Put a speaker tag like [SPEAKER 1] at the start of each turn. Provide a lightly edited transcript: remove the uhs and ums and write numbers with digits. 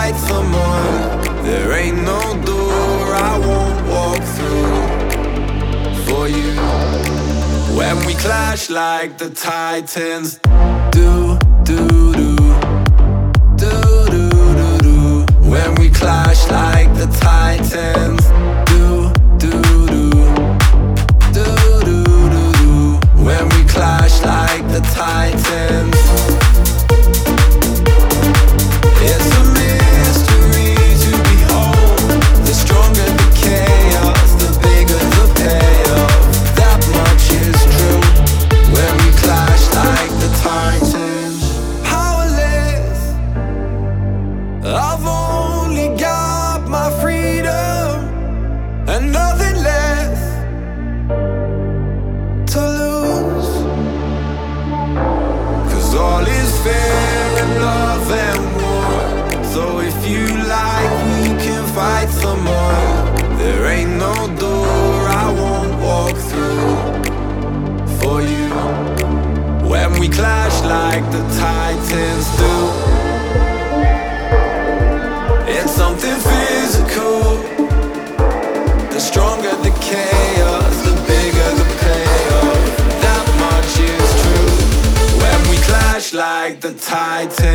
[SPEAKER 1] fight some more. There ain't no door I won't walk through for you. When we clash like the Titans, do do do do do do do. When we clash like the Titans, do do do do do do do. When we clash like the Titans. It's a mystery to behold. The stronger the chaos, the bigger the payoff. That much is true. When we clash like the Titans. Powerless, I've only got my freedom and nothing less to lose. 'Cause all is fair in love and war. So if you like, we can fight some more. There ain't no door I won't walk through for you. When we clash like the Titans do. It's something physical. The stronger the chaos, the bigger the payoff. That much is true. When we clash like the Titans.